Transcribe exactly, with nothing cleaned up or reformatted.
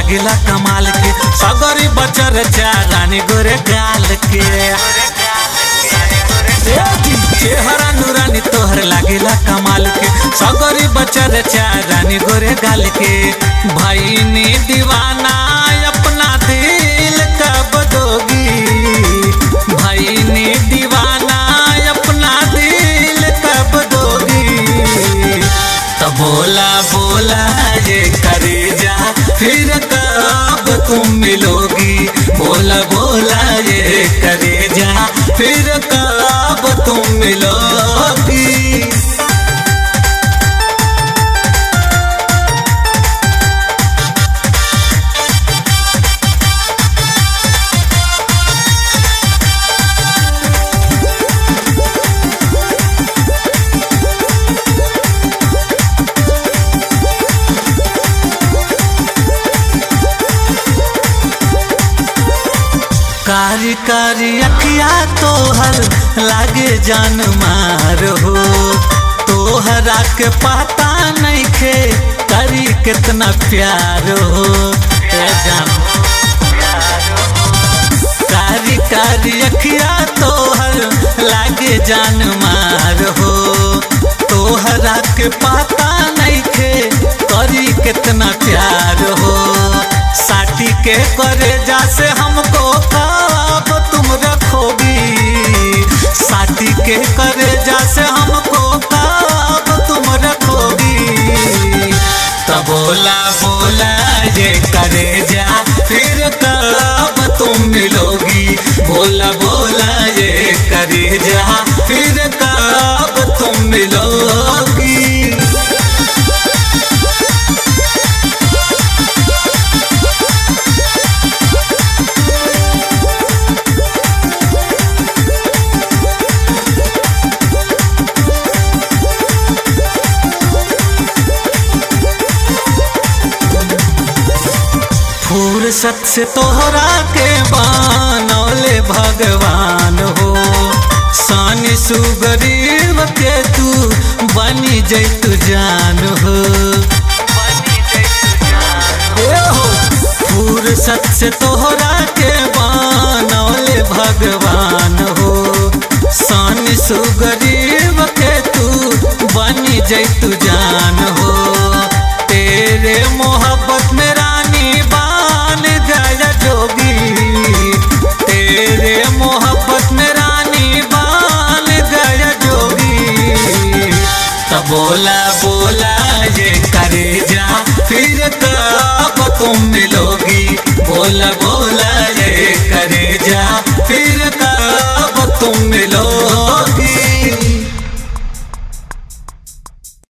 लागिला कमाल के सगरी बचर रानी गोरे गाल के चेहरा नूरानी तोहर लागिला कमाल के सगरी बचर रानी गोरे गाल के भाई ने दीवाना अपना दिल कब दोगी भाई ने दीवाना अपना दिल कब दोगी तो बोला बोला ये करे जा फिर कब तुम मिलोगी बोला बोला ये करे जा फिर कब तुम मिलोगी। कारी कारी अखिया तोहर लागे जान मार हो तोहरा के पता नहीं खे करी कितना प्यार हो जान कारी कारी अखिया तोहर लागे जान मार हो तोहरा के पता नहीं खे करी कितना प्यार हो साथी के करे जा से हमको कब तुम रखोगी साथी के करे जा से हमको कब तुम रखोगी तो बोला बोला ये करे जा फिर कब तुम मिलोगी बोला बोला ये करे जा फिर कब तुम मिलोगी। फुर्सत से तोहरा के बनौले भगवान हो सानी सुगरीब के तू बनी जैतु जान हो फुर्सत से तोहरा के बनौले भगवान हो सानी सुगरीब के तू बनी जैतु जान हो